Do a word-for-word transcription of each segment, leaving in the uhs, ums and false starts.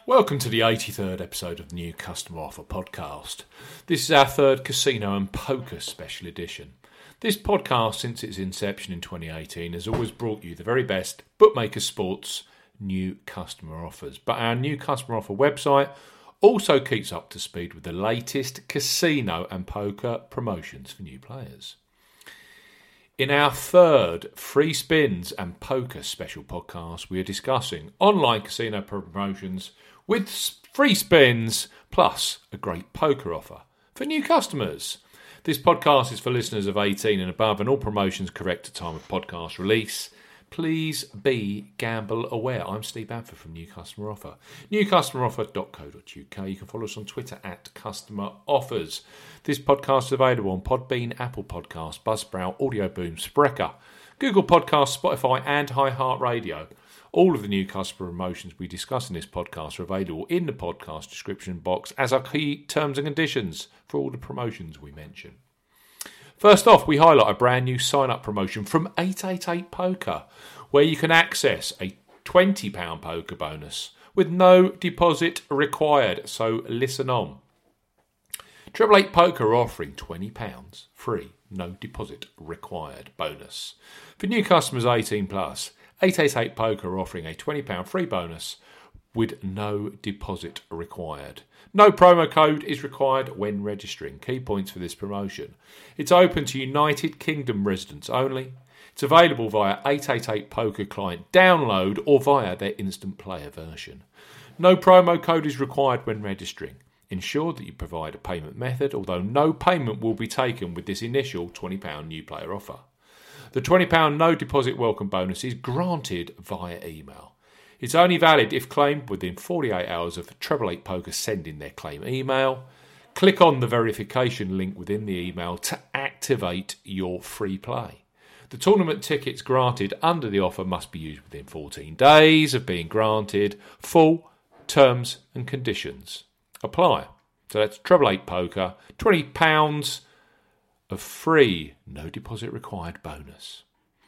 Welcome to the eighty-third episode of the New Customer Offer podcast. This is our third casino and poker special edition. This podcast, since its inception in twenty eighteen, has always brought you the very best bookmaker sports new customer offers. But our new customer offer website also keeps up to speed with the latest casino and poker promotions for new players. In our third free spins and poker special podcast, we are discussing online casino promotions with free spins plus a great poker offer for new customers. This podcast is for listeners of eighteen and above, and all promotions correct at time of podcast release. Please be gamble aware. I'm Steve Bamford from New Customer Offer. new customer offer dot co dot uk. You can follow us on Twitter at Customer Offers. This podcast is available on Podbean, Apple Podcasts, Buzzsprout, Audio Boom, Spreaker, Google Podcasts, Spotify and iHeartRadio. All of the new customer promotions we discuss in this podcast are available in the podcast description box as our key terms and conditions for all the promotions we mention. First off, we highlight a brand new sign-up promotion from eight eight eight Poker, where you can access a twenty pounds poker bonus with no deposit required, so listen on. eight eight eight Poker are offering twenty pounds free, no deposit required bonus. For new customers eighteen plus, eight eight eight Poker are offering a twenty pounds free bonus with no deposit required. No promo code is required when registering. Key points for this promotion. It's open to United Kingdom residents only. It's available via eight eight eight Poker client download or via their instant player version. No promo code is required when registering. Ensure that you provide a payment method, although no payment will be taken with this initial twenty pounds new player offer. The twenty pounds no deposit welcome bonus is granted via email. It's only valid if claimed within forty-eight hours of eight eight eight Poker sending their claim email. Click on the verification link within the email to activate your free play. The tournament tickets granted under the offer must be used within fourteen days of being granted. Full terms and conditions apply. So that's eight eight eight Poker, twenty pounds of free, no deposit required bonus.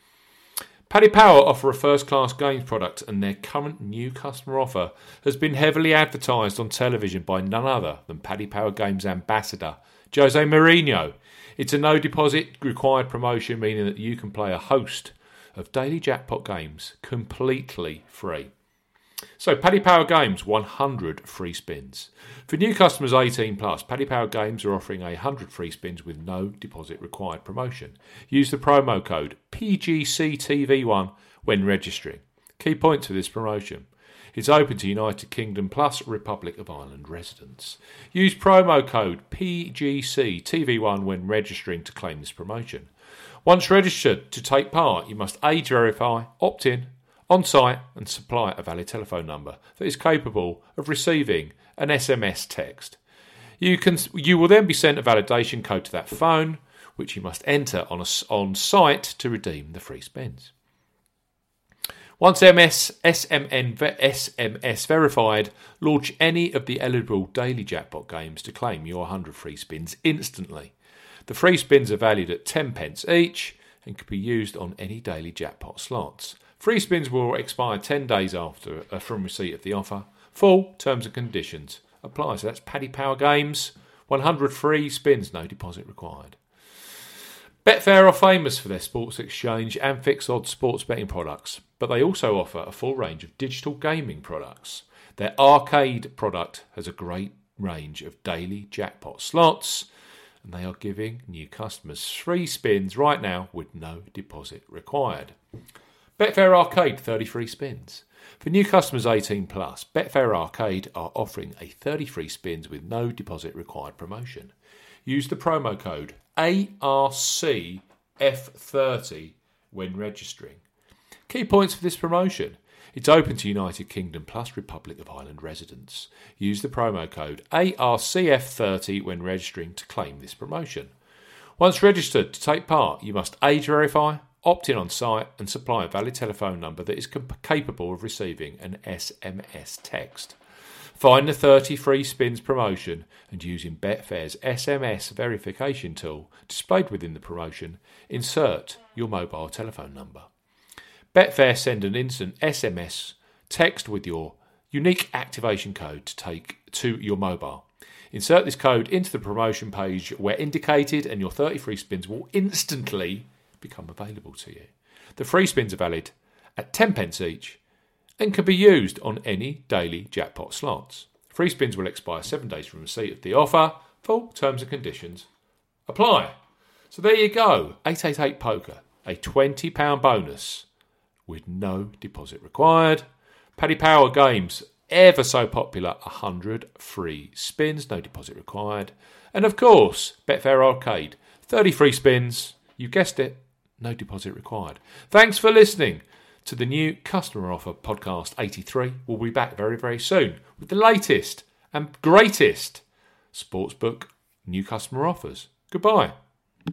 Paddy Power offer a first-class games product, and their current new customer offer has been heavily advertised on television by none other than Paddy Power Games ambassador Jose Mourinho. It's a no deposit required promotion, meaning that you can play a host of daily jackpot games completely free. So, Paddy Power Games, one hundred free spins. For new customers eighteen plus, Paddy Power Games are offering one hundred free spins with no deposit required promotion. Use the promo code P G C T V one when registering. Key points for this promotion. It's open to United Kingdom plus Republic of Ireland residents. Use promo code P G C T V one when registering to claim this promotion. Once registered to take part, you must age verify, opt in, on-site and supply a valid telephone number that is capable of receiving an S M S text. You can you will then be sent a validation code to that phone, which you must enter on a, on site to redeem the free spins. Once M S, S M N, S M S verified, launch any of the eligible daily jackpot games to claim your one hundred free spins instantly. The free spins are valued at ten pence each and can be used on any daily jackpot slots. Free spins will expire ten days after uh, from receipt of the offer. Full terms and conditions apply. So that's Paddy Power Games, one hundred free spins, no deposit required. Betfair are famous for their sports exchange and fixed odds sports betting products, but they also offer a full range of digital gaming products. Their arcade product has a great range of daily jackpot slots, and they are giving new customers free spins right now with no deposit required. Betfair Arcade, thirty free spins. For new customers eighteen plus, Betfair Arcade are offering a thirty free spins with no deposit required promotion. Use the promo code A R C F thirty when registering. Key points for this promotion. It's open to United Kingdom plus Republic of Ireland residents. Use the promo code A R C F thirty when registering to claim this promotion. Once registered to take part, you must age verify, opt in on site and supply a valid telephone number that is comp- capable of receiving an S M S text. Find the thirty free spins promotion and using Betfair's S M S verification tool displayed within the promotion, insert your mobile telephone number. Betfair send an instant S M S text with your unique activation code to take to your mobile. Insert this code into the promotion page where indicated, and your thirty free spins will instantly become available to you. The free spins are valid at ten pence each and can be used on any daily jackpot slots. Free spins will expire seven days from receipt of the offer. Full terms and conditions apply. So there you go, eight eight eight Poker, a twenty pounds bonus with no deposit required. Paddy Power Games, ever so popular, one hundred free spins, no deposit required. And of course, Betfair Arcade, thirty free spins, you guessed it, no deposit required. Thanks for listening to the new Customer Offer Podcast eighty-three. We'll be back very, very soon with the latest and greatest sportsbook new customer offers. Goodbye.